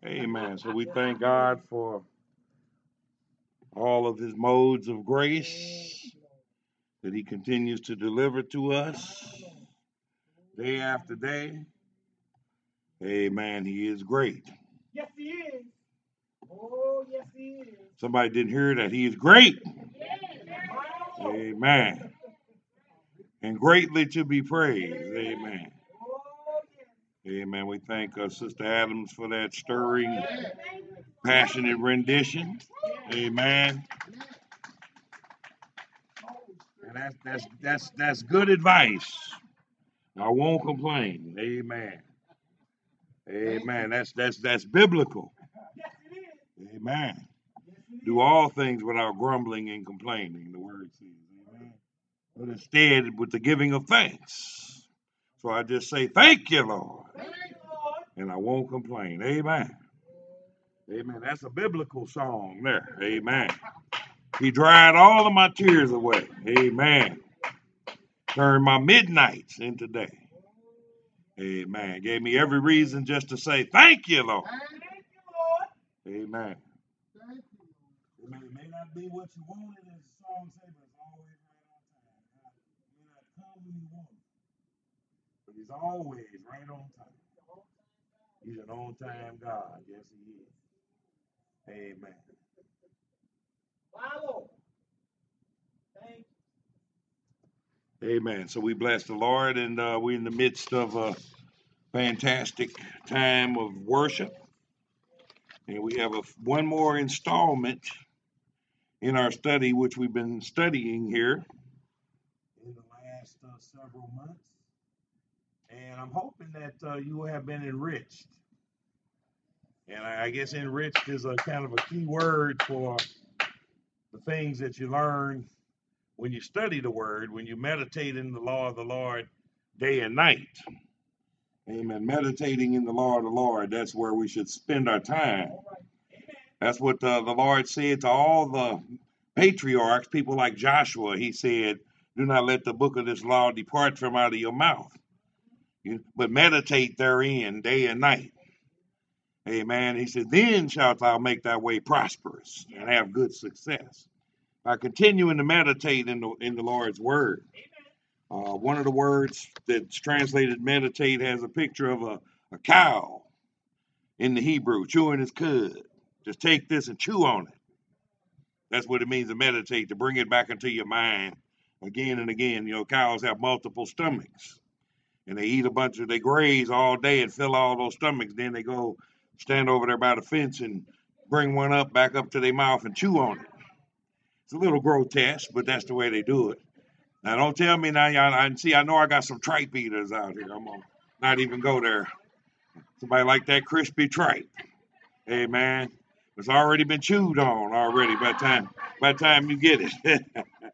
Amen. So we thank God for all of his modes of grace that he continues to deliver to us day after day. Amen. He is great. Yes, he is. Oh, yes, he is. Somebody didn't hear that. He is great. Yes. Amen. And greatly to be praised. Amen. Oh, yes. Amen. We thank Sister Adams for that stirring, passionate rendition. Amen. And that's good advice. I won't complain. Amen. Amen. That's biblical. Yes, it is. Amen. Yes, it is. Do all things without grumbling and complaining, the word says. Amen. But instead with the giving of thanks. So I just say, thank you, Lord. Thank you, Lord. And I won't complain. Amen. Amen. That's a biblical song there. Amen. He dried all of my tears away. Amen. Turned my midnights into day. Amen. Gave me every reason just to say, thank you, Lord. Thank you, Lord. Amen. It may not be what you wanted, as the song says, but it's always right on time. It may not come when you want it, but he's always right on time. He's an on-time God. Yes, he is. Amen. My Lord. Thank you. Amen. So we bless the Lord, and we're in the midst of a fantastic time of worship. And we have one more installment in our study, which we've been studying here in the last several months. And I'm hoping that you have been enriched. And I guess enriched is a kind of a key word for the things that you learn when you study the word, when you meditate in the law of the Lord day and night. Amen. Meditating in the law of the Lord, that's where we should spend our time. That's what the Lord said to all the patriarchs, people like Joshua. He said, do not let the book of this law depart from out of your mouth, but meditate therein day and night. Amen. He said, then shalt thou make thy way prosperous and have good success. By continuing to meditate in the Lord's word. One of the words that's translated meditate has a picture of a cow in the Hebrew chewing his cud. Just take this and chew on it. That's what it means to meditate, to bring it back into your mind again and again. You know, cows have multiple stomachs, and they eat they graze all day and fill all those stomachs. Then they go stand over there by the fence and bring one back up to their mouth and chew on it. It's a little grotesque, but that's the way they do it. Now, don't tell me now, y'all. I know I got some tripe eaters out here. I'm gonna not even go there. Somebody like that crispy tripe. Hey, man, it's already been chewed on already by the time you get it.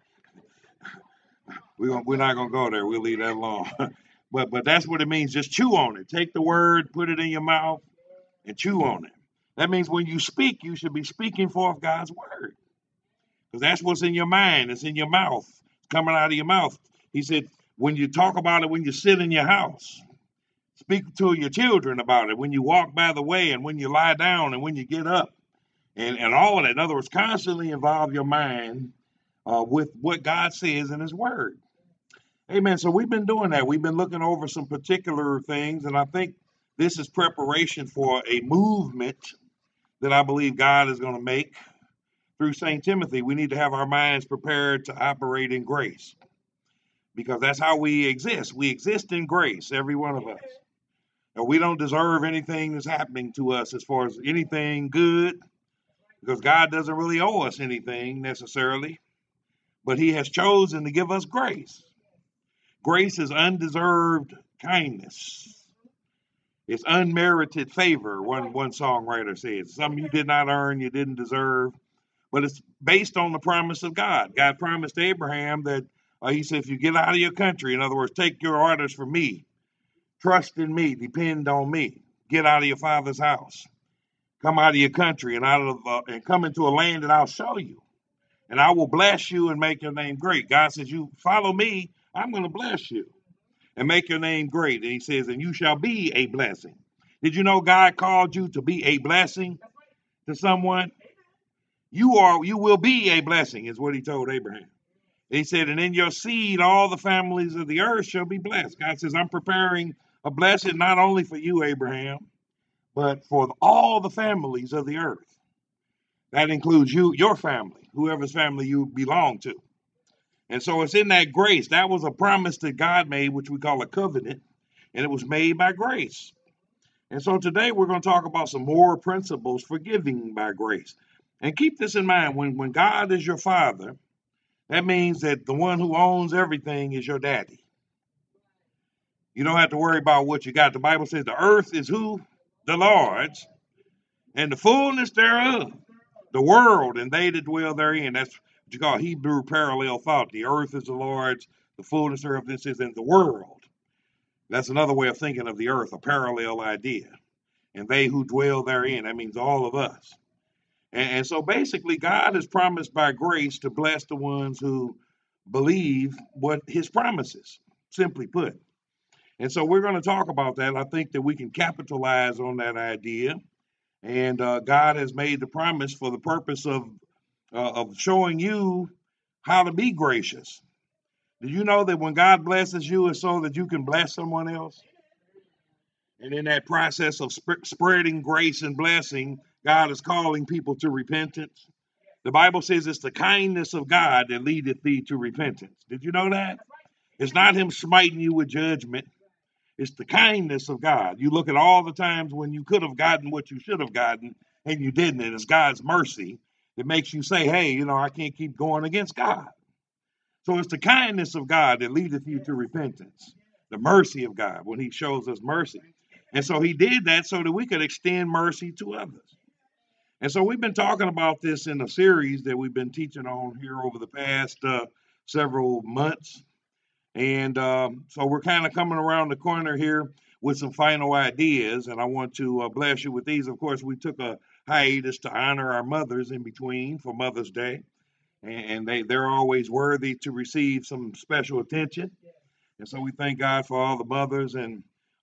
We're not gonna go there. We'll leave that alone. But that's what it means. Just chew on it. Take the word, put it in your mouth, and chew on it. That means when you speak, you should be speaking forth God's word, because that's what's in your mind. It's in your mouth. It's coming out of your mouth. He said, when you talk about it, when you sit in your house, speak to your children about it. When you walk by the way, and when you lie down, and when you get up, and all of that. In other words, constantly involve your mind with what God says in His Word. Amen. So we've been doing that. We've been looking over some particular things, and I think this is preparation for a movement that I believe God is going to make through St. Timothy. We need to have our minds prepared to operate in grace, because that's how we exist. We exist in grace, every one of us. And we don't deserve anything that's happening to us as far as anything good, because God doesn't really owe us anything necessarily, but He has chosen to give us grace. Grace is undeserved kindness. It's unmerited favor, one songwriter said. Something you did not earn, you didn't deserve, but it's based on the promise of God. God promised Abraham that, He said, if you get out of your country, in other words, take your orders from me, trust in me, depend on me, get out of your father's house, come out of your country and come into a land that I'll show you, and I will bless you and make your name great. God says, you follow me, I'm going to bless you and make your name great. And He says, and you shall be a blessing. Did you know God called you to be a blessing to someone? You will be a blessing, is what he told Abraham. He said, and in your seed, all the families of the earth shall be blessed. God says, I'm preparing a blessing not only for you, Abraham, but for all the families of the earth. That includes you, your family, whoever's family you belong to. And so it's in that grace. That was a promise that God made, which we call a covenant, and it was made by grace. And so today we're going to talk about some more principles for giving by grace. And keep this in mind, when God is your father, that means that the one who owns everything is your daddy. You don't have to worry about what you got. The Bible says the earth is who? The Lord's, and the fullness thereof, the world, and they that dwell therein. That's what you call Hebrew parallel thought. The earth is the Lord's, the fullness thereof, this is in the world. That's another way of thinking of the earth, a parallel idea. And they who dwell therein, that means all of us. And so basically, God has promised by grace to bless the ones who believe what his promises, simply put. And so we're going to talk about that. I think that we can capitalize on that idea. And God has made the promise for the purpose of showing you how to be gracious. Do you know that when God blesses you, it's so that you can bless someone else? And in that process of spreading grace and blessing, God is calling people to repentance. The Bible says it's the kindness of God that leadeth thee to repentance. Did you know that? It's not him smiting you with judgment. It's the kindness of God. You look at all the times when you could have gotten what you should have gotten and you didn't. And it's God's mercy that makes you say, hey, I can't keep going against God. So it's the kindness of God that leadeth you to repentance. The mercy of God when he shows us mercy. And so he did that so that we could extend mercy to others. And so we've been talking about this in a series that we've been teaching on here over the past several months. And so we're kind of coming around the corner here with some final ideas. And I want to bless you with these. Of course, we took a hiatus to honor our mothers in between for Mother's Day. And they're always worthy to receive some special attention. And so we thank God for all the mothers. And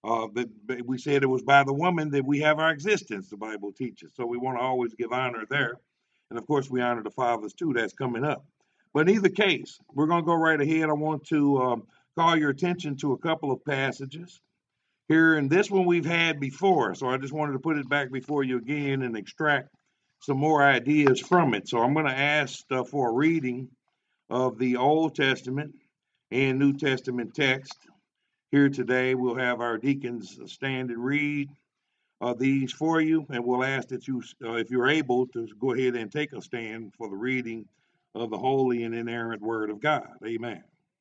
we said it was by the woman that we have our existence, the Bible teaches. So we want to always give honor there. And of course, we honor the fathers too. That's coming up. But in either case, we're going to go right ahead. I want to call your attention to a couple of passages here. And this one we've had before. So I just wanted to put it back before you again and extract some more ideas from it. So I'm going to ask for a reading of the Old Testament and New Testament text. Here today, we'll have our deacons stand and read these for you, and we'll ask that you, if you're able, to go ahead and take a stand for the reading of the holy and inerrant Word of God. Amen.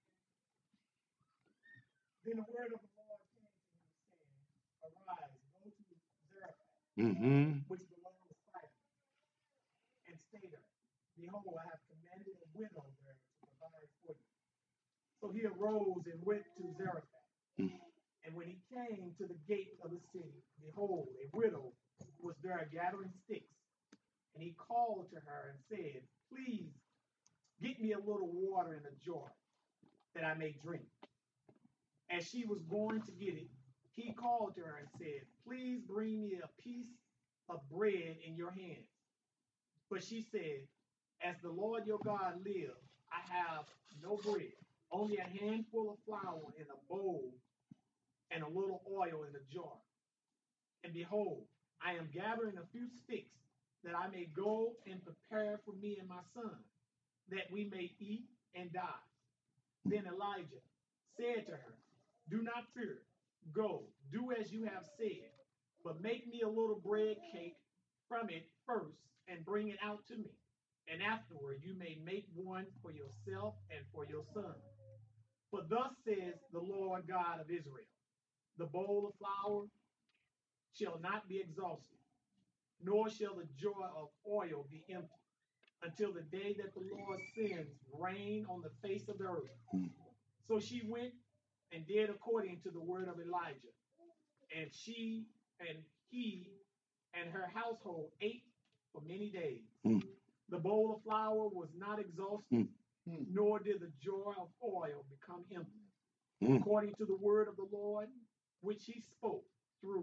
Then the word of the Lord came to him, saying, Arise, go to Zarephath, which belongs to Sidon, and stay there. Behold, I have commanded a widow there to provide for you. So he arose and went to Zarephath. And when he came to the gate of the city, behold, a widow was there gathering sticks. And he called to her and said, Please get me a little water in a jar, that I may drink. As she was going to get it, he called to her and said, Please bring me a piece of bread in your hand. But she said, As the Lord your God lives, I have no bread, only a handful of flour in a bowl and a little oil in a jar. And behold, I am gathering a few sticks, that I may go and prepare for me and my son, that we may eat and die. Then Elijah said to her, Do not fear. Go, do as you have said, but make me a little bread cake from it first, and bring it out to me. And afterward you may make one for yourself and for your son. For thus says the Lord God of Israel, the bowl of flour shall not be exhausted, nor shall the jar of oil be empty, until the day that the Lord sends rain on the face of the earth. So she went and did according to the word of Elijah. And she and he and her household ate for many days. The bowl of flour was not exhausted, nor did the jar of oil become empty, according to the word of the Lord, which he spoke through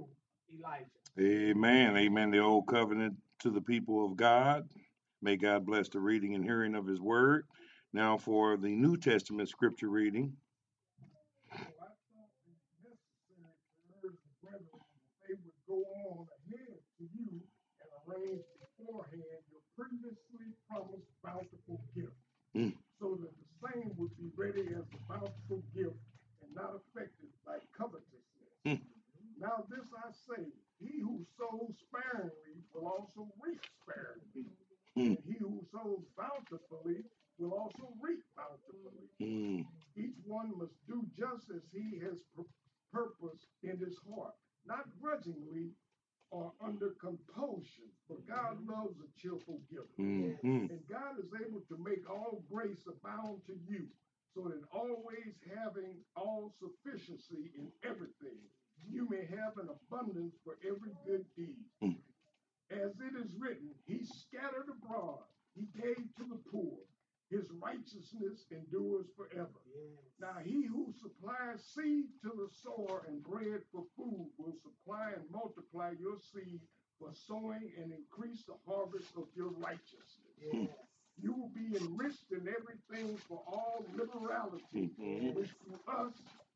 Elijah. Amen. Amen. The old covenant to the people of God. May God bless the reading and hearing of his word. Now for the New Testament scripture reading. So I thought it necessary to urge the brethren that they would go on ahead to you and arrange beforehand your previously promised bountiful gift, so that the same would be ready as a bountiful gift and not affected by covetousness. Now this I say, he who sows sparingly will also reap sparingly, and he who sows bountifully will also reap bountifully. Each one must do just as he has purposed in his heart, not grudgingly or under compulsion, for God loves a cheerful giver. And God is able to make all grace abound to you, so that always having all sufficiency in everything, you may have an abundance for every good deed. As it is written, he scattered abroad, he gave to the poor. His righteousness endures forever. Now he who supplies seed to the sower and bread for food will supply and multiply your seed for sowing and increase the harvest of your righteousness. You will be enriched in everything for all liberality, which through us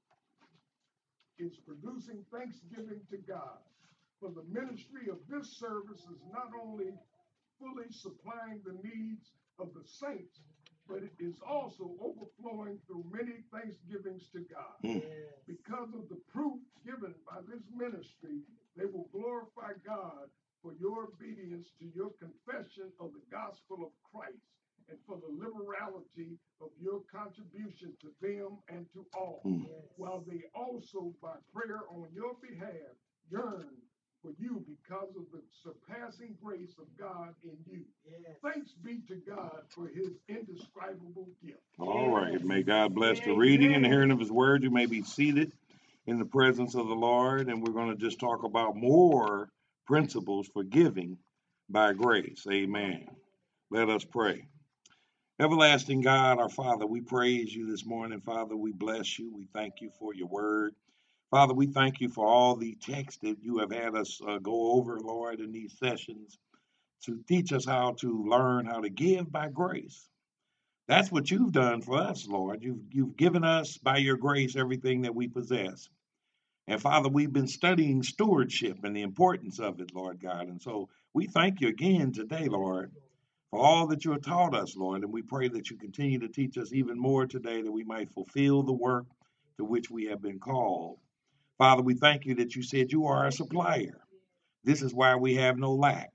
is producing thanksgiving to God. For the ministry of this service is not only fully supplying the needs of the saints, but it is also overflowing through many thanksgivings to God. Because of the proof given by this ministry, they will glorify God for your obedience to your confession of the gospel of Christ, and for the liberality of your contribution to them and to all, while they also by prayer on your behalf yearn for you because of the surpassing grace of God in you. Thanks be to God for his indescribable gift. All right. May God bless the reading and the hearing of his word. You may be seated in the presence of the Lord, and we're going to just talk about more principles for giving by grace. Amen. Let us pray. Everlasting God, our Father, we praise you this morning. Father, we bless you. We thank you for your word. Father, we thank you for all the text that you have had us go over, Lord, in these sessions to teach us how to learn how to give by grace. That's what you've done for us, Lord. You've given us by your grace everything that we possess. And Father, we've been studying stewardship and the importance of it, Lord God. And so we thank you again today, Lord, for all that you have taught us, Lord. And we pray that you continue to teach us even more today, that we might fulfill the work to which we have been called. Father, we thank you that you said you are a supplier. This is why we have no lack.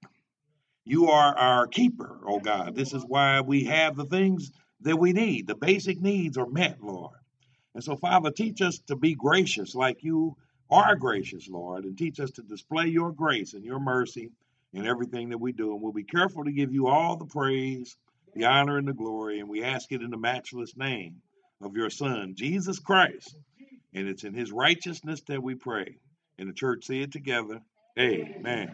You are our keeper, oh God. This is why we have the things that we need. The basic needs are met, Lord. And so, Father, teach us to be gracious like you are gracious, Lord, and teach us to display your grace and your mercy in everything that we do. And we'll be careful to give you all the praise, the honor, and the glory. And we ask it in the matchless name of your Son, Jesus Christ. And it's in his righteousness that we pray. And the church say it together. Amen.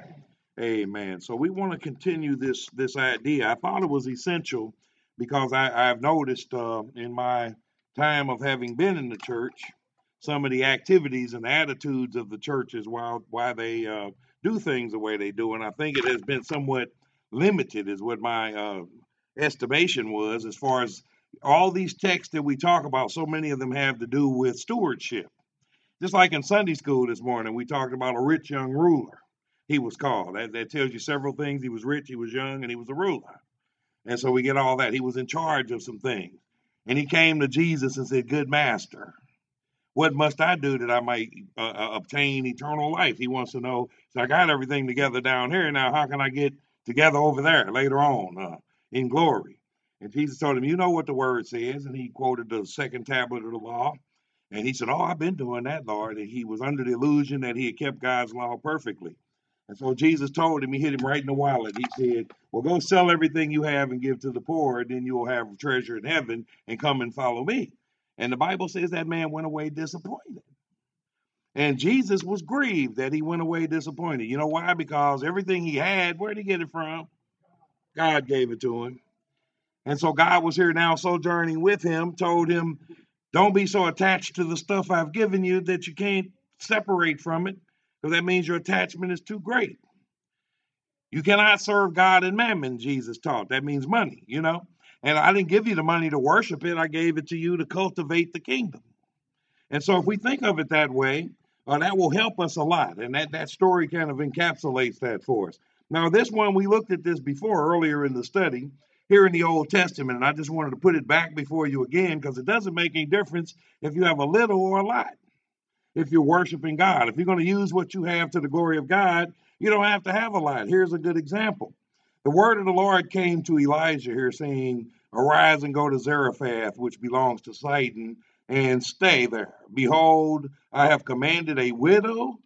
Amen. So we want to continue this idea. I thought it was essential because I've noticed in my time of having been in the church, some of the activities and attitudes of the churches why they do things the way they do. And I think it has been somewhat limited is what my estimation was as far as all these texts that we talk about. So many of them have to do with stewardship. Just like in Sunday school this morning, we talked about a rich young ruler. He was called. That tells you several things. He was rich, he was young, and he was a ruler. And so we get all that. He was in charge of some things. And he came to Jesus and said, "Good master, what must I do that I might obtain eternal life?" He wants to know, so I got everything together down here. Now, how can I get together over there later on in glory? And Jesus told him, "You know what the word says." And he quoted the second tablet of the law. And he said, "Oh, I've been doing that, Lord." And he was under the illusion that he had kept God's law perfectly. And so Jesus told him, he hit him right in the wallet. He said, "Well, go sell everything you have and give to the poor, and then you'll have treasure in heaven, and come and follow me." And the Bible says that man went away disappointed. And Jesus was grieved that he went away disappointed. You know why? Because everything he had, where'd he get it from? God gave it to him. And so God was here now sojourning with him, told him, "Don't be so attached to the stuff I've given you that you can't separate from it. because that means your attachment is too great. You cannot serve God and mammon, Jesus taught. That means money, you know. And I didn't give you the money to worship it. I gave it to you to cultivate the kingdom. And so if we think of it that way, that will help us a lot. And that story kind of encapsulates that for us. Now, this one, we looked at this before earlier in the study here in the Old Testament. And I just wanted to put it back before you again, because it doesn't make any difference if you have a little or a lot. If you're worshiping God, if you're going to use what you have to the glory of God, you don't have to have a lot. Here's a good example. The word of the Lord came to Elijah here saying, arise and go to Zarephath, which belongs to Sidon, and stay there. Behold, I have commanded a widow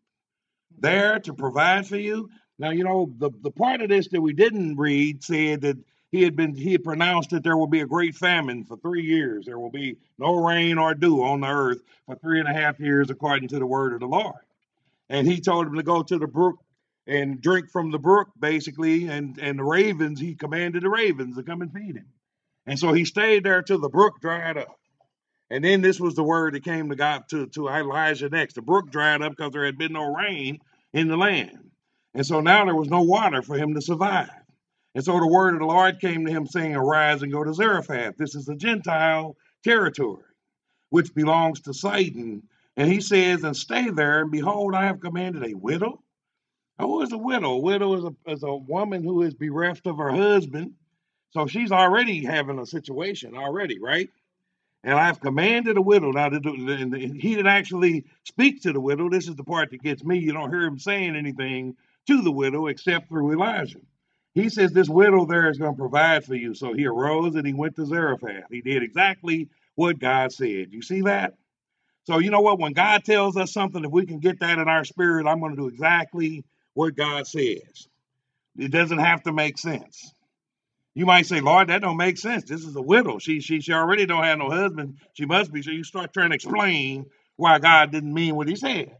there to provide for you. Now, you know, the part of this that we didn't read said that he had pronounced that there will be a great famine for 3 years. There will be no rain or dew on the earth for 3.5 years, according to the word of the Lord. And he told him to go to the brook and drink from the brook, basically, and the ravens, he commanded the ravens to come and feed him. And so he stayed there till the brook dried up. And then this was the word that came to God to Elijah next. The brook dried up because there had been no rain in the land. And so now there was no water for him to survive. And so the word of the Lord came to him saying, arise and go to Zarephath. This is the Gentile territory, which belongs to Sidon. And he says, and stay there, and behold, I have commanded a widow. Who is a widow? A widow is a woman who is bereft of her husband. So she's already having a situation already, right? And I've commanded a widow. Now, he didn't actually speak to the widow. This is the part that gets me. You don't hear him saying anything to the widow except through Elijah. He says this widow there is going to provide for you. So he arose and he went to Zarephath. He did exactly what God said. You see that? So you know what? When God tells us something, if we can get that in our spirit, I'm going to do exactly what God says. It doesn't have to make sense. You might say, Lord, that don't make sense. This is a widow. She already don't have no husband. She must be. So you start trying to explain why God didn't mean what he said.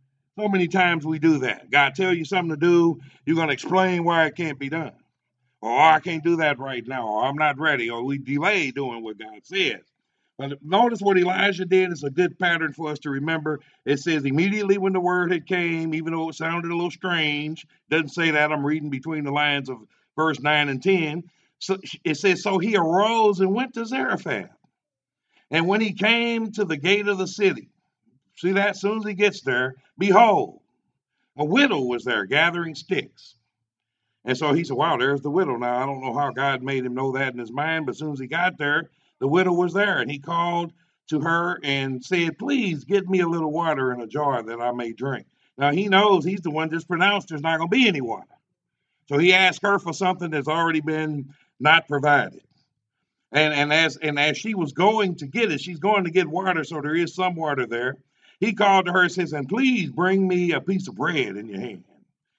So many times we do that. God tell you something to do, you're going to explain why it can't be done. Or I can't do that right now, or I'm not ready, or we delay doing what God says. But notice what Elijah did is a good pattern for us to remember. It says immediately when the word had came, even though it sounded a little strange, doesn't say that. I'm reading between the lines of verse 9 and 10. So it says, so he arose and went to Zarephath. And when he came to the gate of the city, see that? As soon as he gets there, behold, a widow was there gathering sticks. And so he said, wow, there's the widow. Now, I don't know how God made him know that in his mind, but as soon as he got there, the widow was there. And he called to her and said, please get me a little water in a jar that I may drink. Now, he knows he's the one just pronounced there's not going to be any water. So he asked her for something that's already been not provided. And as she was going to get it, she's going to get water, so there is some water there. He called to her and says, and please bring me a piece of bread in your hand.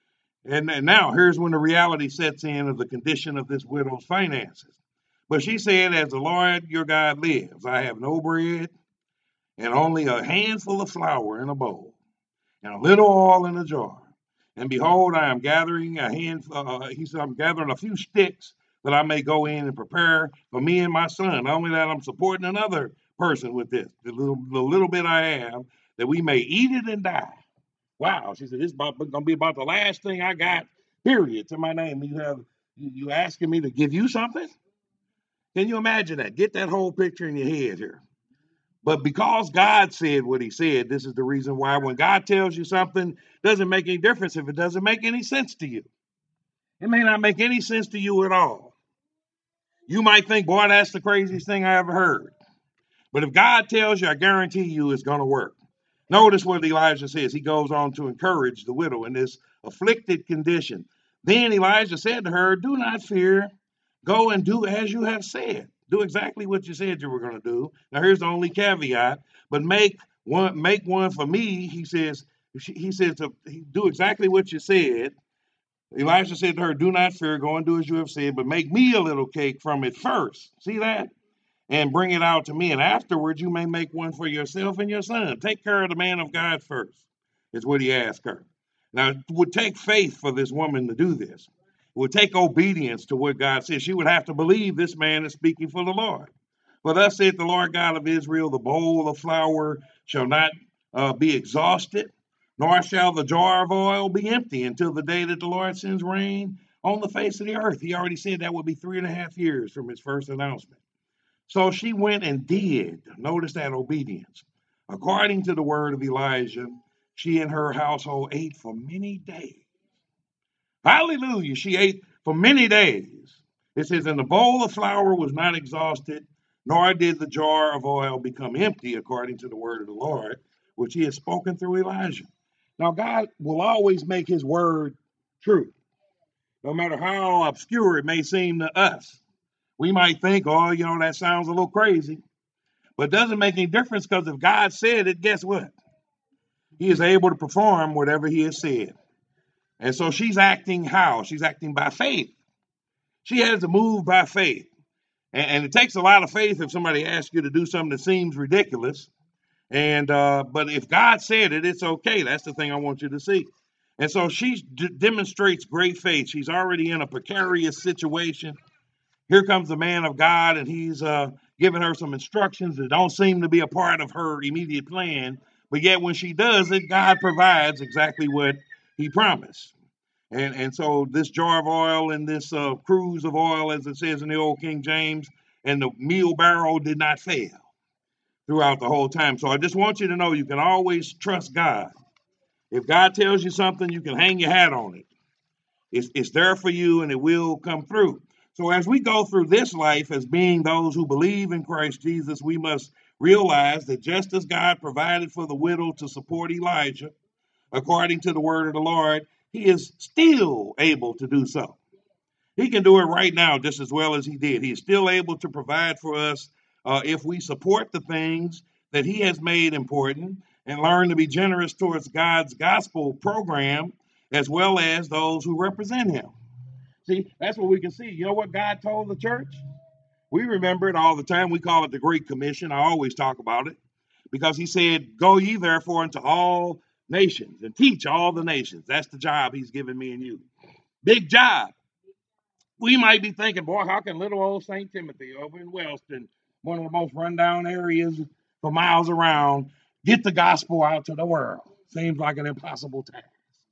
And now here's when the reality sets in of the condition of this widow's finances. But she said, as the Lord your God lives, I have no bread and only a handful of flour in a bowl and a little oil in a jar. And behold, I am gathering I'm gathering a few sticks that I may go in and prepare for me and my son. Not only that, I'm supporting another person with this, the little bit I have, that we may eat it and die. Wow, she said, this is going to be about the last thing I got, period, to my name. You asking me to give you something? Can you imagine that? Get that whole picture in your head here. But because God said what he said, this is the reason why when God tells you something, it doesn't make any difference if it doesn't make any sense to you. It may not make any sense to you at all. You might think, boy, that's the craziest thing I ever heard. But if God tells you, I guarantee you it's going to work. Notice what Elijah says. He goes on to encourage the widow in this afflicted condition. Then Elijah said to her, do not fear. Go and do as you have said. Do exactly what you said you were going to do. Now, here's the only caveat. But make one for me, he says to do exactly what you said. Elijah said to her, do not fear. Go and do as you have said, but make me a little cake from it first. See that? And bring it out to me. And afterwards, you may make one for yourself and your son. Take care of the man of God first, is what he asked her. Now, it would take faith for this woman to do this. It would take obedience to what God says. She would have to believe this man is speaking for the Lord. For thus saith the Lord God of Israel, the bowl of flour shall not be exhausted, nor shall the jar of oil be empty until the day that the Lord sends rain on the face of the earth. He already said that would be 3.5 years from his first announcement. So she went and did. Notice that obedience. According to the word of Elijah, she and her household ate for many days. Hallelujah. She ate for many days. It says, and the bowl of flour was not exhausted, nor did the jar of oil become empty, according to the word of the Lord, which he has spoken through Elijah. Now, God will always make his word true, no matter how obscure it may seem to us. We might think, oh, that sounds a little crazy, but it doesn't make any difference, because if God said it, guess what? He is able to perform whatever he has said. And so she's acting how? She's acting by faith. She has to move by faith. And it takes a lot of faith if somebody asks you to do something that seems ridiculous. But if God said it, it's okay. That's the thing I want you to see. And so she demonstrates great faith. She's already in a precarious situation. Here comes the man of God, and he's giving her some instructions that don't seem to be a part of her immediate plan. But yet when she does it, God provides exactly what he promised. And so this jar of oil and this cruse of oil, as it says in the old King James, and the meal barrel did not fail throughout the whole time. So I just want you to know you can always trust God. If God tells you something, you can hang your hat on it. It's there for you, and it will come through. So as we go through this life as being those who believe in Christ Jesus, we must realize that just as God provided for the widow to support Elijah, according to the word of the Lord, he is still able to do so. He can do it right now just as well as he did. He is still able to provide for us if we support the things that he has made important and learn to be generous towards God's gospel program as well as those who represent him. See, that's what we can see. You know what God told the church? We remember it all the time. We call it the Great Commission. I always talk about it because he said, go ye therefore into all nations and teach all the nations. That's the job he's given me and you. Big job. We might be thinking, boy, how can little old St. Timothy over in Wellston, one of the most rundown areas for miles around, get the gospel out to the world? Seems like an impossible task.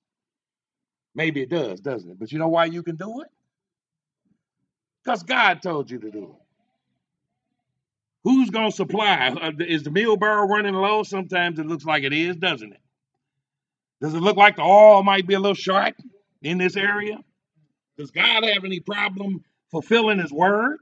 Maybe it does, doesn't it? But you know why you can do it? Because God told you to do it. Who's going to supply? Is the meal barrel running low? Sometimes it looks like it is, doesn't it? Does it look like the oil might be a little short in this area? Does God have any problem fulfilling his word?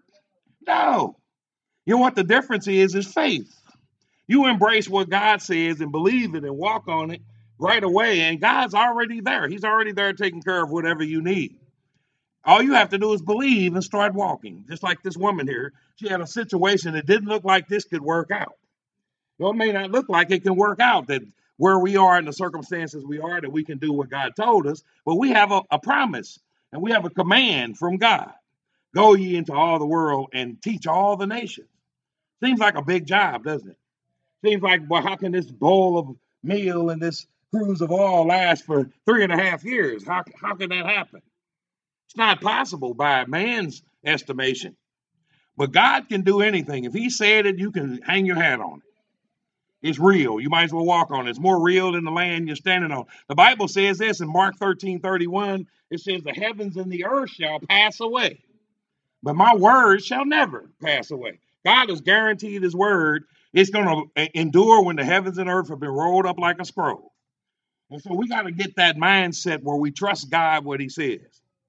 No. You know what the difference is faith. You embrace what God says and believe it and walk on it right away, and God's already there. He's already there taking care of whatever you need. All you have to do is believe and start walking. Just like this woman here. She had a situation that didn't look like this could work out. Well, it may not look like it can work out, that where we are in the circumstances we are, that we can do what God told us. But we have a promise, and we have a command from God. Go ye into all the world and teach all the nations. Seems like a big job, doesn't it? Seems like, well, how can this bowl of meal and this cruse of oil last for 3.5 years? How can that happen? It's not possible by man's estimation. But God can do anything. If he said it, you can hang your hat on it. It's real. You might as well walk on it. It's more real than the land you're standing on. The Bible says this in Mark 13:31. It says, the heavens and the earth shall pass away, but my word shall never pass away. God has guaranteed his word. It's going to endure when the heavens and earth have been rolled up like a scroll. And so we got to get that mindset where we trust God what he says.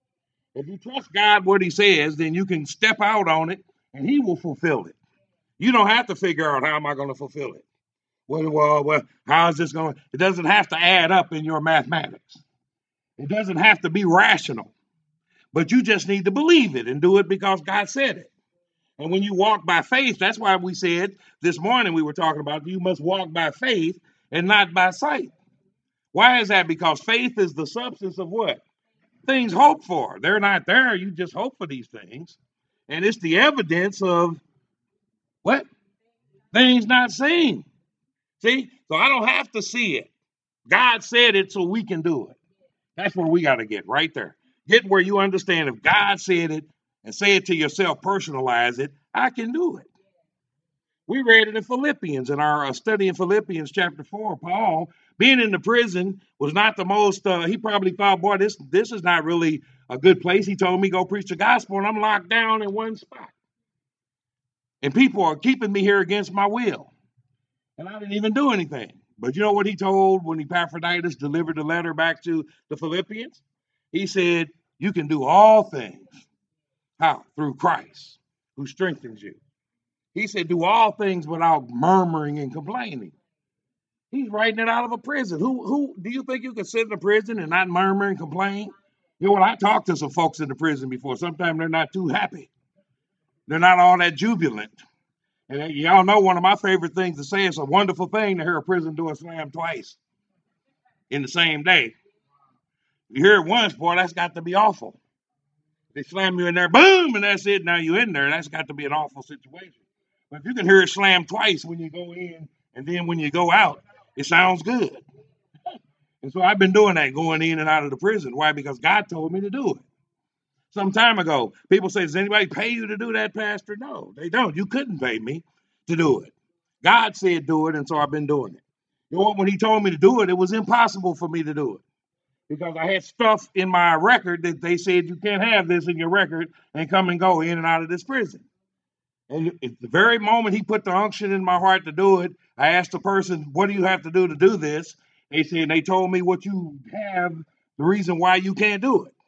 If you trust God what he says, then you can step out on it and he will fulfill it. You don't have to figure out, how am I going to fulfill it? Well, how is this going to? It doesn't have to add up in your mathematics. It doesn't have to be rational. But you just need to believe it and do it because God said it. And when you walk by faith, that's why we said this morning we were talking about you must walk by faith and not by sight. Why is that? Because faith is the substance of what? Things hoped for. They're not there. You just hope for these things. And it's the evidence of what? Things not seen. See? So I don't have to see it. God said it so we can do it. That's where we got to get right there. Get where you understand if God said it and say it to yourself, personalize it, I can do it. We read it in Philippians in our study in Philippians chapter 4. Paul Being in the prison was not the most, he probably thought, boy, this is not really a good place. He told me, go preach the gospel, and I'm locked down in one spot. And people are keeping me here against my will. And I didn't even do anything. But you know what he told when Epaphroditus delivered the letter back to the Philippians? He said, you can do all things. How? Through Christ, who strengthens you. He said, do all things without murmuring and complaining. He's writing it out of a prison. Who do you think you could sit in a prison and not murmur and complain? You know what? I talked to some folks in the prison before. Sometimes they're not too happy. They're not all that jubilant. And y'all know one of my favorite things to say, it's a wonderful thing to hear a prison door slam twice in the same day. You hear it once, boy, that's got to be awful. They slam you in there, boom, and that's it. Now you're in there. That's got to be an awful situation. But if you can hear it slam twice when you go in and then when you go out, it sounds good. And so I've been doing that, going in and out of the prison. Why? Because God told me to do it. Some time ago, people say, does anybody pay you to do that, Pastor? No, they don't. You couldn't pay me to do it. God said do it, and so I've been doing it. You know what? When he told me to do it, it was impossible for me to do it. Because I had stuff in my record that they said you can't have this in your record and come and go in and out of this prison. And at the very moment he put the unction in my heart to do it, I asked the person, what do you have to do this? They told me what you have, the reason why you can't do it.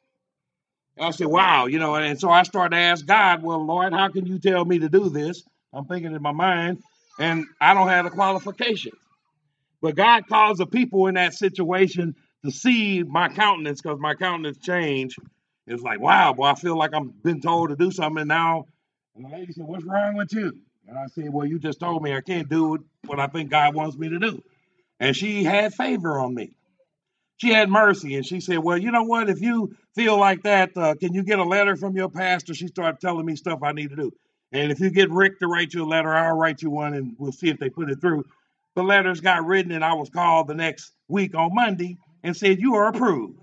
I said, wow, and so I started to ask God, well, Lord, how can you tell me to do this? I'm thinking in my mind, and I don't have the qualifications. But God caused the people in that situation to see my countenance, because my countenance changed. It's like, wow, boy, I feel like I've been told to do something now. And the lady said, what's wrong with you? And I said, well, you just told me I can't do what I think God wants me to do. And she had favor on me. She had mercy, and she said, well, you know what? If you feel like that, can you get a letter from your pastor? She started telling me stuff I need to do. And if you get Rick to write you a letter, I'll write you one, and we'll see if they put it through. The letters got written, and I was called the next week on Monday and said, you are approved.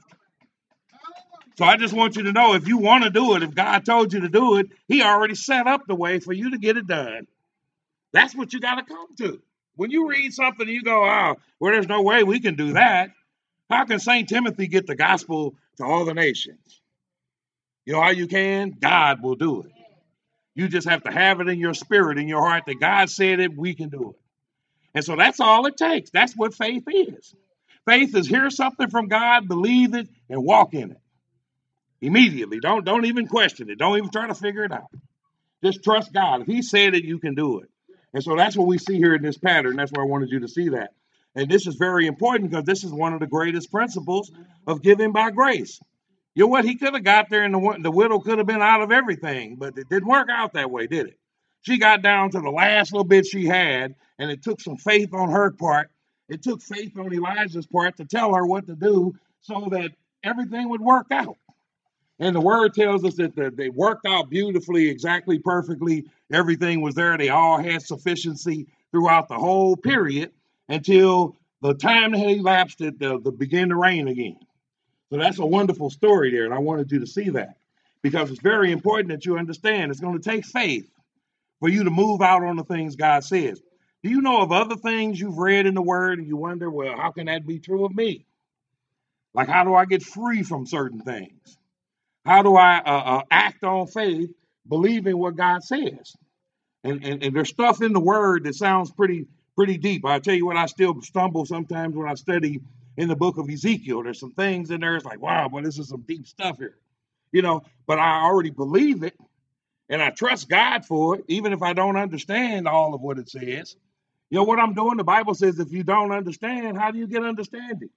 So I just want you to know, if you want to do it, if God told you to do it, he already set up the way for you to get it done. That's what you got to come to. When you read something and you go, oh, well, there's no way we can do that. How can St. Timothy get the gospel to all the nations? You know how you can? God will do it. You just have to have it in your spirit, in your heart, that God said it, we can do it. And so that's all it takes. That's what faith is. Faith is hear something from God, believe it, and walk in it. Immediately. Don't even question it. Don't even try to figure it out. Just trust God. If he said it, you can do it. And so that's what we see here in this pattern. That's why I wanted you to see that. And this is very important, because this is one of the greatest principles of giving by grace. You know what? He could have got there, and the widow could have been out of everything, but it didn't work out that way, did it? She got down to the last little bit she had, and it took some faith on her part. It took faith on Elijah's part to tell her what to do so that everything would work out. And the word tells us that they worked out beautifully, exactly perfectly. Everything was there. They all had sufficiency throughout the whole period until the time had elapsed that it began to rain again. So that's a wonderful story there, and I wanted you to see that, because it's very important that you understand it's going to take faith for you to move out on the things God says. Do you know of other things you've read in the Word and you wonder, well, how can that be true of me? Like, how do I get free from certain things? How do I act on faith, believing what God says? And there's stuff in the Word that sounds pretty deep. I'll tell you what, I still stumble sometimes when I study in the book of Ezekiel. There's some things in there, it's like, wow, but this is some deep stuff here. But I already believe it, and I trust God for it, even if I don't understand all of what it says. You know what I'm doing? The Bible says if you don't understand, how do you get understanding?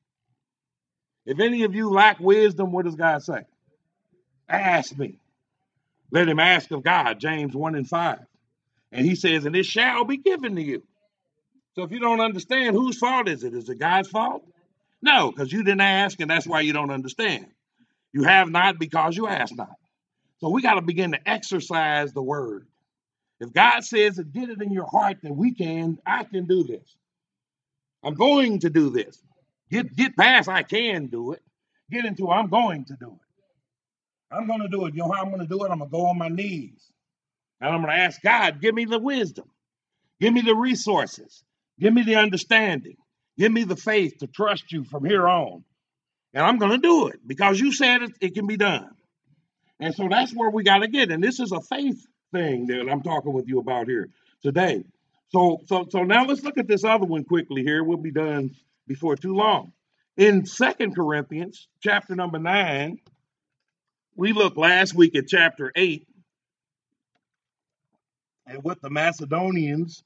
If any of you lack wisdom, what does God say? Ask me. Let him ask of God, James 1:5. And he says, and it shall be given to you. So if you don't understand, whose fault is it? Is it God's fault? No, because you didn't ask, and that's why you don't understand. You have not because you ask not. So we got to begin to exercise the word. If God says it, get it in your heart that I can do this. I'm going to do this. Get past I can do it. Get into I'm going to do it. I'm going to do it. You know how I'm going to do it? I'm going to go on my knees. And I'm going to ask God, give me the wisdom. Give me the resources. Give me the understanding. Give me the faith to trust you from here on. And I'm going to do it because you said it can be done. And so that's where we got to get. And this is a faith thing that I'm talking with you about here today. So now let's look at this other one quickly here. We'll be done before too long. In 2 Corinthians, chapter number 9, we looked last week at chapter 8 and what the Macedonians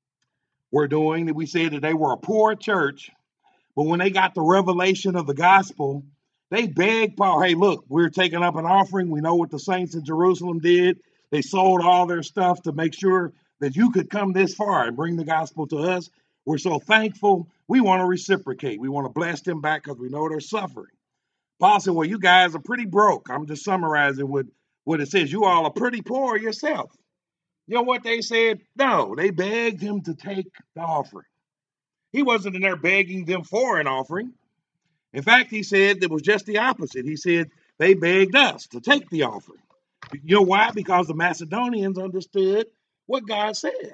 were doing. We said that they were a poor church, but when they got the revelation of the gospel, they begged Paul, hey, look, we're taking up an offering. We know what the saints in Jerusalem did. They sold all their stuff to make sure that you could come this far and bring the gospel to us. We're so thankful. We want to reciprocate. We want to bless them back because we know they're suffering. Paul said, well, you guys are pretty broke. I'm just summarizing what it says. You all are pretty poor yourself. You know what they said? No, they begged him to take the offering. He wasn't in there begging them for an offering. In fact, he said it was just the opposite. He said they begged us to take the offering. You know why? Because the Macedonians understood what God said.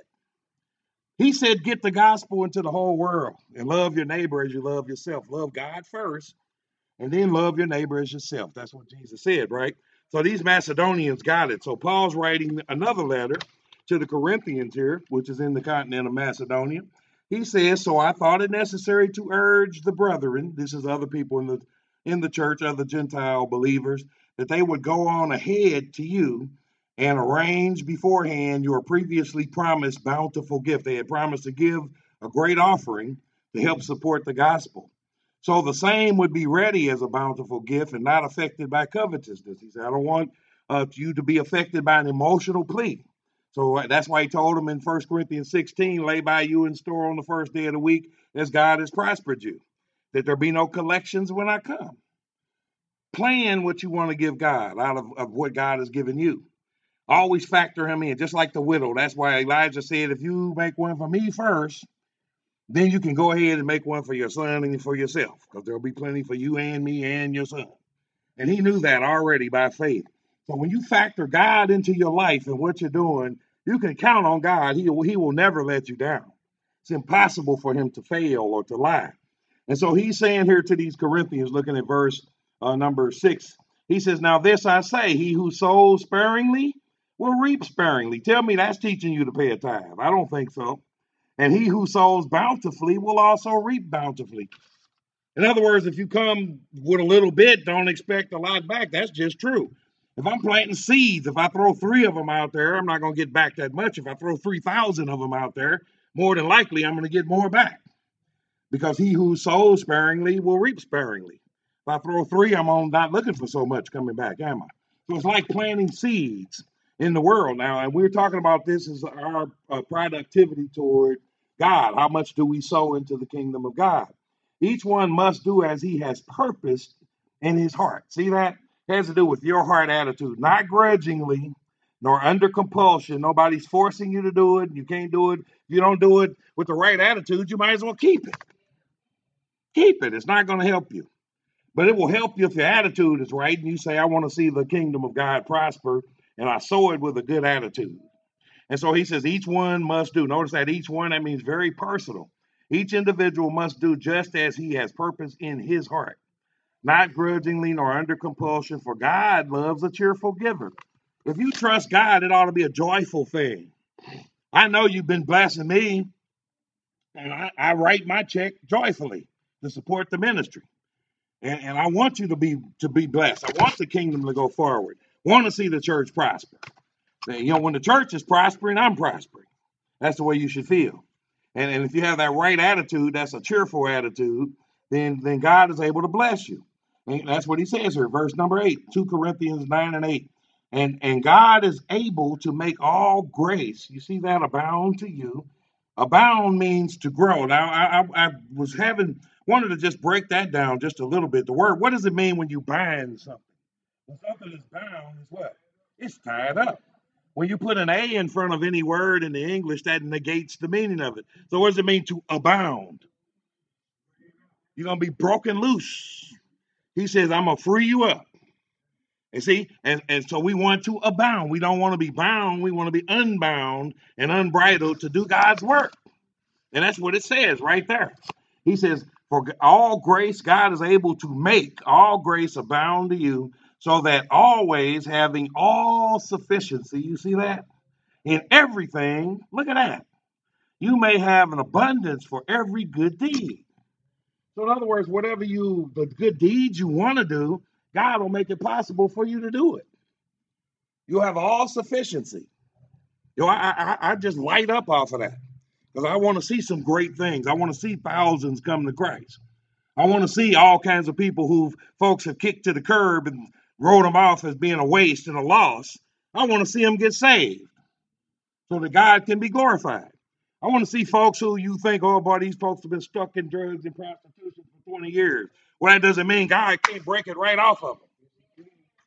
He said, get the gospel into the whole world and love your neighbor as you love yourself. Love God first and then love your neighbor as yourself. That's what Jesus said, right? So these Macedonians got it. So Paul's writing another letter to the Corinthians here, which is in the continent of Macedonia. He says, so I thought it necessary to urge the brethren, this is other people in the church, other Gentile believers, that they would go on ahead to you and arrange beforehand your previously promised bountiful gift. They had promised to give a great offering to help support the gospel. So the same would be ready as a bountiful gift and not affected by covetousness. He said, I don't want you to be affected by an emotional plea. So that's why he told them in 1 Corinthians 16, lay by you in store on the first day of the week as God has prospered you, that there be no collections when I come. Plan what you want to give God out of what God has given you. Always factor him in, just like the widow. That's why Elijah said, if you make one for me first, then you can go ahead and make one for your son and for yourself, because there'll be plenty for you and me and your son. And he knew that already by faith. So when you factor God into your life and what you're doing, you can count on God. He will never let you down. It's impossible for him to fail or to lie. And so he's saying here to these Corinthians, looking at verse number 6, he says, now this I say, he who sows sparingly will reap sparingly. Tell me that's teaching you to pay a tithe. I don't think so. And he who sows bountifully will also reap bountifully. In other words, if you come with a little bit, don't expect a lot back. That's just true. If I'm planting seeds, if I throw 3 of them out there, I'm not going to get back that much. If I throw 3,000 of them out there, more than likely I'm going to get more back. Because he who sows sparingly will reap sparingly. If I throw 3, I'm not looking for so much coming back, am I? So it's like planting seeds in the world now. And we're talking about this as our productivity toward God. How much do we sow into the kingdom of God? Each one must do as he has purposed in his heart. See that? It has to do with your heart attitude, not grudgingly, nor under compulsion. Nobody's forcing you to do it. You can't do it. If you don't do it with the right attitude, you might as well keep it. Keep it. It's not going to help you. But it will help you if your attitude is right and you say, I want to see the kingdom of God prosper, and I sow it with a good attitude. And so he says each one must do. Notice that each one, that means very personal. Each individual must do just as he has purpose in his heart, not grudgingly nor under compulsion, for God loves a cheerful giver. If you trust God, it ought to be a joyful thing. I know you've been blessing me, and I write my check joyfully to support the ministry. And I want you to be blessed. I want the kingdom to go forward. Want to see the church prosper. You know, when the church is prospering, I'm prospering. That's the way you should feel. And if you have that right attitude, that's a cheerful attitude, then God is able to bless you. And that's what he says here, verse number 8, 2 Corinthians 9 and 8. And God is able to make all grace, you see that, abound to you. Abound means to grow. Now, I wanted to just break that down just a little bit. The word, what does it mean when you bind something? When something is bound, is what? It's tied up. When you put an A in front of any word in the English, that negates the meaning of it. So what does it mean to abound? You're going to be broken loose. He says, I'm going to free you up. And see, and so we want to abound. We don't want to be bound. We want to be unbound and unbridled to do God's work. And that's what it says right there. He says, for all grace, God is able to make all grace abound to you, so that always having all sufficiency, you see that? In everything, look at that. You may have an abundance for every good deed. So in other words, the good deeds you want to do, God will make it possible for you to do it. You'll have all sufficiency. I just light up off of that because I want to see some great things. I want to see thousands come to Christ. I want to see all kinds of people who folks have kicked to the curb and wrote them off as being a waste and a loss. I want to see them get saved so that God can be glorified. I want to see folks who you think, oh, boy, these folks have been stuck in drugs and prostitution for 20 years. Well, that doesn't mean God can't break it right off of them.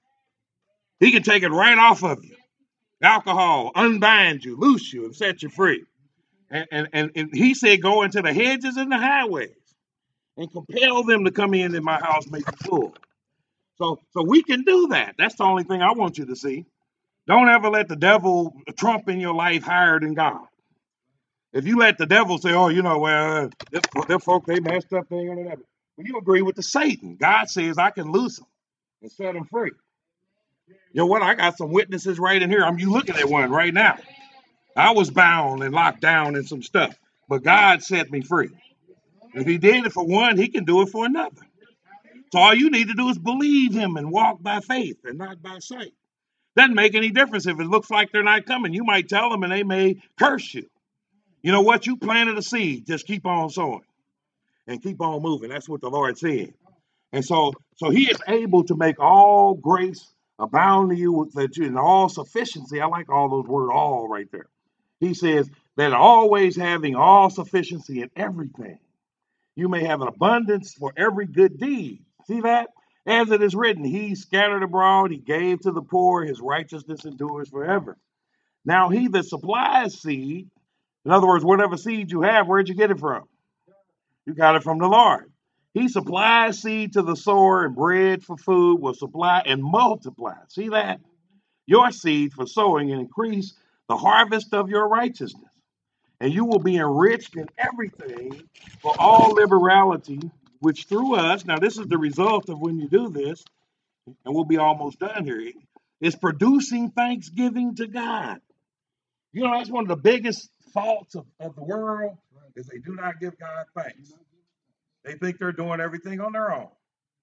He can take it right off of you. Alcohol, unbind you, loose you, and set you free. And he said, go into the hedges and the highways and compel them to come in my house, make you full. So we can do that. That's the only thing I want you to see. Don't ever let the devil trump in your life higher than God. If you let the devil say, oh, well, them folk, they messed up, they ain't gonna have it. Well, you agree with the Satan. God says I can loose them and set them free. You know what? I got some witnesses right in here. You looking at one right now. I was bound and locked down in some stuff, but God set me free. If he did it for one, he can do it for another. So all you need to do is believe him and walk by faith and not by sight. Doesn't make any difference if it looks like they're not coming. You might tell them and they may curse you. You know what? You planted a seed. Just keep on sowing and keep on moving. That's what the Lord said. And so he is able to make all grace abound to you in all sufficiency. I like all those words, all right there. He says that always having all sufficiency in everything, you may have an abundance for every good deed. See that? As it is written, he scattered abroad, he gave to the poor, his righteousness endures forever. Now he that supplies seed, in other words, whatever seed you have, where'd you get it from? You got it from the Lord. He supplies seed to the sower and bread for food, will supply and multiply. See that? Your seed for sowing and increase the harvest of your righteousness. And you will be enriched in everything for all liberality, which through us, now this is the result of when you do this, and we'll be almost done here, is producing thanksgiving to God. That's one of the biggest faults of the world is they do not give God thanks. They think they're doing everything on their own.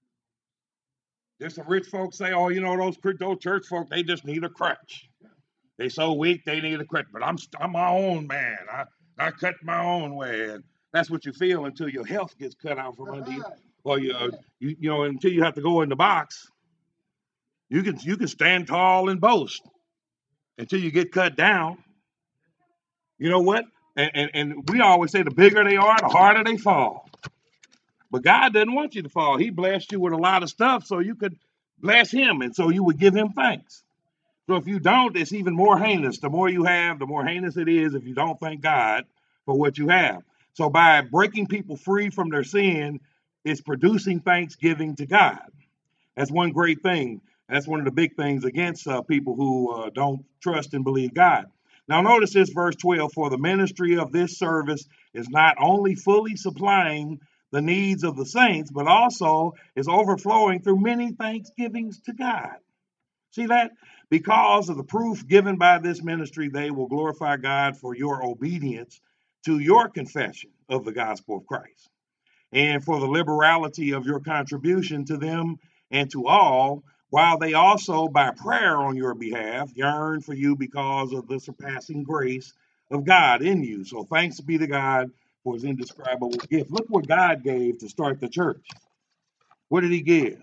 There's some rich folks say, oh, those church folk, they just need a crutch. They so weak, they need a crutch. But I'm my own man. I cut my own way. And that's what you feel until your health gets cut out from under you. Or until you have to go in the box. You can stand tall and boast until you get cut down. You know what? And we always say the bigger they are, the harder they fall. But God doesn't want you to fall. He blessed you with a lot of stuff so you could bless him and so you would give him thanks. So if you don't, it's even more heinous. The more you have, the more heinous it is if you don't thank God for what you have. So by breaking people free from their sin, it's producing thanksgiving to God. That's one great thing. That's one of the big things against people who don't trust and believe God. Now notice this verse 12, for the ministry of this service is not only fully supplying the needs of the saints, but also is overflowing through many thanksgivings to God. See that? Because of the proof given by this ministry, they will glorify God for your obedience to your confession of the gospel of Christ and for the liberality of your contribution to them and to all, while they also by prayer on your behalf yearn for you because of the surpassing grace of God in you. So thanks be to God for his indescribable gift. Look what God gave to start the church. What did he give?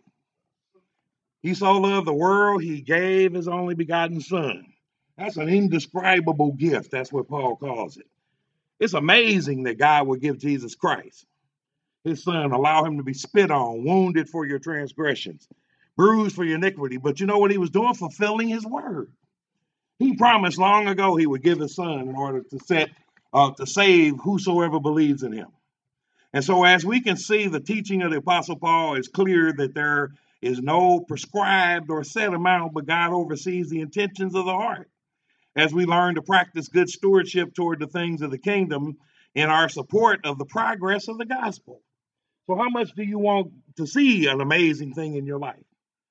He so loved the world, he gave his only begotten son. That's an indescribable gift. That's what Paul calls it. It's amazing that God would give Jesus Christ, his son, allow him to be spit on, wounded for your transgressions, bruised for your iniquity. But you know what he was doing? Fulfilling his word. He promised long ago he would give his son in order to save whosoever believes in him. And so as we can see, the teaching of the Apostle Paul is clear that there is no prescribed or set amount, but God oversees the intentions of the heart. As we learn to practice good stewardship toward the things of the kingdom, in our support of the progress of the gospel. So how much do you want to see an amazing thing in your life?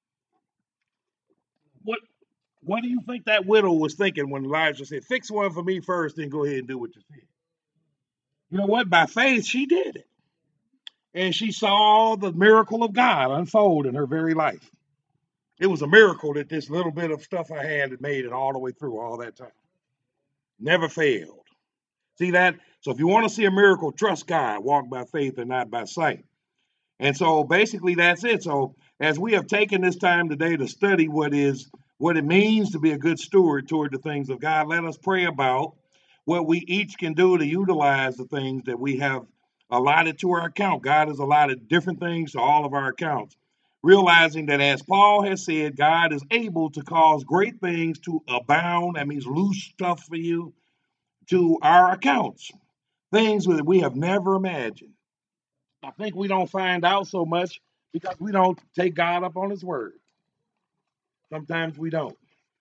What do you think that widow was thinking when Elijah said, fix one for me first, then go ahead and do what you said? You know what? By faith, she did it. And she saw the miracle of God unfold in her very life. It was a miracle that this little bit of stuff I had made it all the way through all that time. Never failed. See that? So if you want to see a miracle, trust God. Walk by faith and not by sight. And so basically that's it. So as we have taken this time today to study what it means to be a good steward toward the things of God, let us pray about what we each can do to utilize the things that we have allotted to our account. God has allotted different things to all of our accounts, realizing that as Paul has said, God is able to cause great things to abound. That means loose stuff for you to our accounts, things that we have never imagined. I think we don't find out so much because we don't take God up on his word. Sometimes we don't.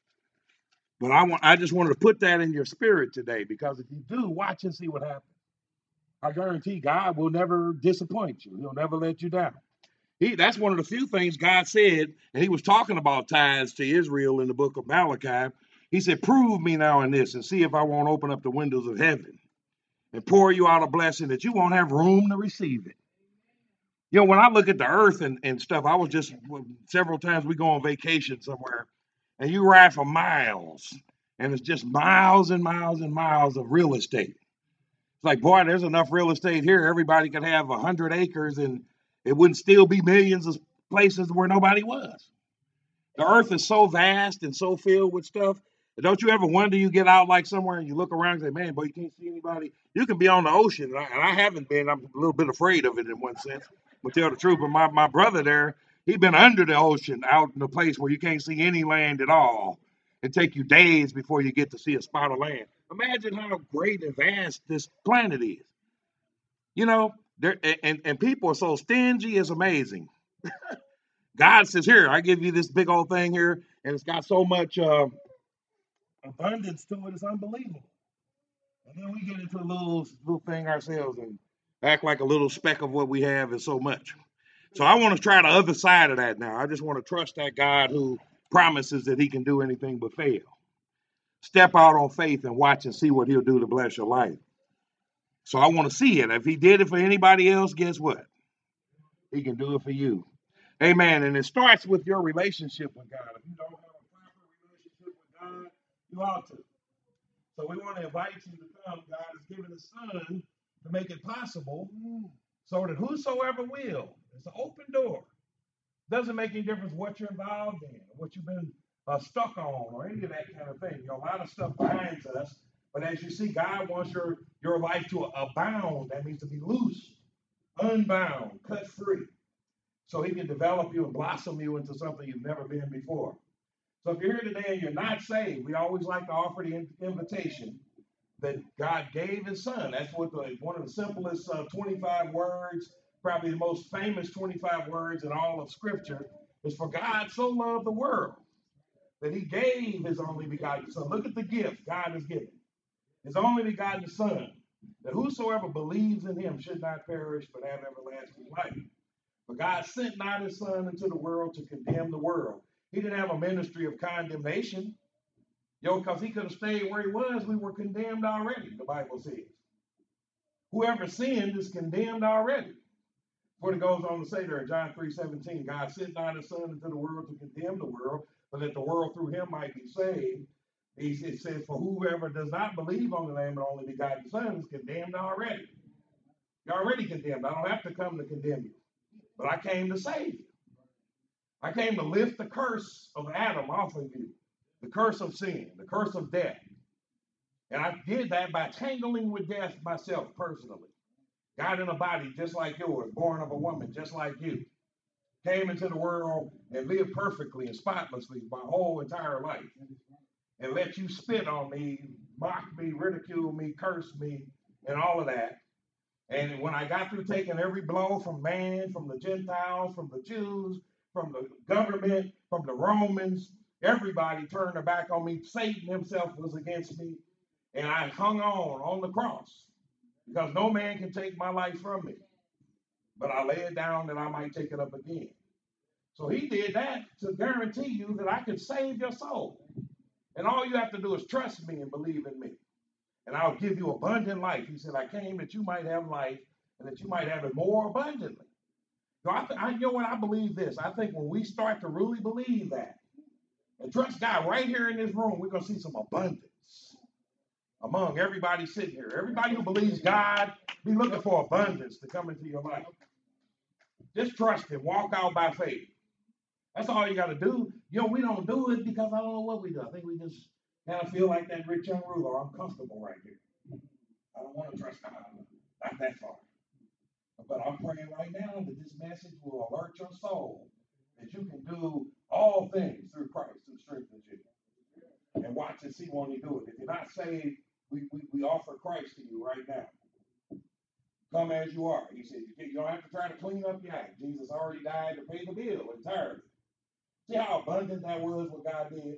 But I just wanted to put that in your spirit today, because if you do, watch and see what happens. I guarantee God will never disappoint you. He'll never let you down. That's one of the few things God said, and he was talking about tithes to Israel in the book of Malachi. He said, prove me now in this and see if I won't open up the windows of heaven and pour you out a blessing that you won't have room to receive it. You know, when I look at the earth and stuff, I was just, several times we go on vacation somewhere, and you ride for miles, and it's just miles and miles and miles of real estate. It's like, boy, there's enough real estate here. Everybody could have 100 acres, and it wouldn't still be millions of places where nobody was. The earth is so vast and so filled with stuff. Don't you ever wonder, you get out like somewhere and you look around and say, man, boy, you can't see anybody. You can be on the ocean, and I haven't been. I'm a little bit afraid of it in one sense. But tell the truth, but my brother there, he'd been under the ocean out in a place where you can't see any land at all. It take you days before you get to see a spot of land. Imagine how great and vast this planet is. You know, and people are so stingy, it's amazing. God says, here, I give you this big old thing here, and it's got so much abundance to it, it's unbelievable. And then we get into a little thing ourselves and act like a little speck of what we have is so much. So I want to try the other side of that now. I just want to trust that God who promises that he can do anything but fail. Step out on faith and watch and see what he'll do to bless your life. So I want to see it. If he did it for anybody else, guess what? He can do it for you. Amen. And it starts with your relationship with God. If you don't have a proper relationship with God, you ought to. So we want to invite you to come. God has given his son to make it possible so that whosoever will, it's an open door. Doesn't make any difference what you're involved in, what you've been stuck on, or any of that kind of thing. You know, a lot of stuff binds us, but as you see, God wants your life to abound. That means to be loose, unbound, cut free, so he can develop you and blossom you into something you've never been before. So if you're here today and you're not saved, we always like to offer the invitation that God gave his son. That's what one of the simplest 25 words, probably the most famous 25 words in all of Scripture, is for God so loved the world that he gave his only begotten son. Look at the gift God has given. His only begotten son, that whosoever believes in him should not perish but have everlasting life. But God sent not his son into the world to condemn the world. He didn't have a ministry of condemnation. Because he could have stayed where he was, we were condemned already, the Bible says. Whoever sinned is condemned already. What it goes on to say there in John 3:17, God sent not his son into the world to condemn the world, but that the world through him might be saved. It says, for whoever does not believe on the name of the only begotten son is condemned already. You're already condemned. I don't have to come to condemn you. But I came to save you. I came to lift the curse of Adam off of you. The curse of sin, the curse of death. And I did that by tangling with death myself personally. Got in a body just like yours, born of a woman just like you. Came into the world and lived perfectly and spotlessly my whole entire life. And let you spit on me, mock me, ridicule me, curse me, and all of that. And when I got through taking every blow from man, from the Gentiles, from the Jews, from the government, from the Romans, everybody turned their back on me. Satan himself was against me. And I hung on the cross. Because no man can take my life from me. But I lay it down that I might take it up again. So he did that to guarantee you that I could save your soul. And all you have to do is trust me and believe in me. And I'll give you abundant life. He said, I came that you might have life and that you might have it more abundantly. So you know what? I believe this. I think when we start to really believe that and trust God right here in this room, we're going to see some abundance among everybody sitting here. Everybody who believes God, be looking for abundance to come into your life. Just trust Him. Walk out by faith. That's all you got to do. You know, we don't do it because I don't know what we do. I think we just kind of feel like that rich young ruler. I'm comfortable right here. I don't want to trust God. Not that far. But I'm praying right now that this message will alert your soul that you can do all things through Christ who strengthens you. And watch and see when you do it. If you're not saved, we offer Christ to you right now. Come as you are. He said you don't have to try to clean up your act. Jesus already died to pay the bill entirely. See how abundant that was what God did?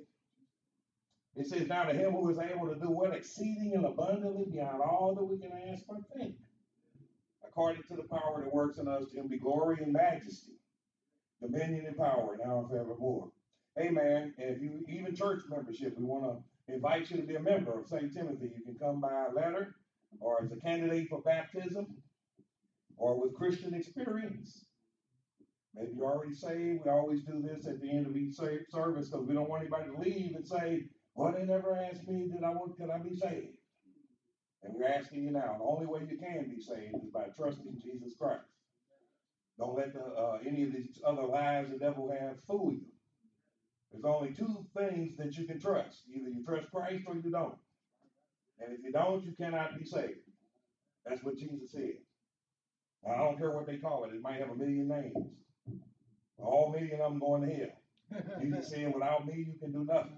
It says, now to him who is able to do what? Exceeding and abundantly beyond all that we can ask or think. According to the power that works in us, to him be glory and majesty, dominion and power, now and forevermore. Amen. And if you, even church membership, we want to invite you to be a member of St. Timothy. You can come by a letter or as a candidate for baptism or with Christian experience. Maybe you're already saved. We always do this at the end of each service because we don't want anybody to leave and say, well, they never asked me, could I be saved? And we're asking you now, the only way you can be saved is by trusting Jesus Christ. Don't let any of these other lies the devil has fool you. There's only two things that you can trust. Either you trust Christ or you don't. And if you don't, you cannot be saved. That's what Jesus said. Now, I don't care what they call it. It might have a million names. All million of them going to hell. Jesus said, without me, you can do nothing.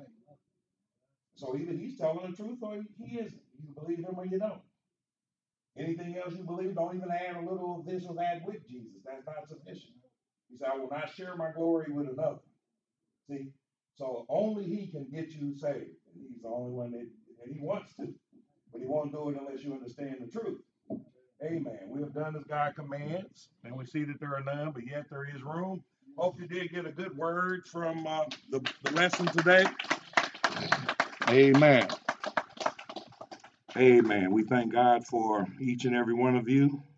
So either he's telling the truth or he isn't. You believe him or you don't. Anything else you believe, don't even add a little of this or that with Jesus. That's not sufficient. He said, I will not share my glory with another. See? So only he can get you saved. And he's the only one that he wants to. But he won't do it unless you understand the truth. Amen. We have done as God commands, and we see that there are none, but yet there is room. Hope you did get a good word from the lesson today. Amen. Amen. We thank God for each and every one of you.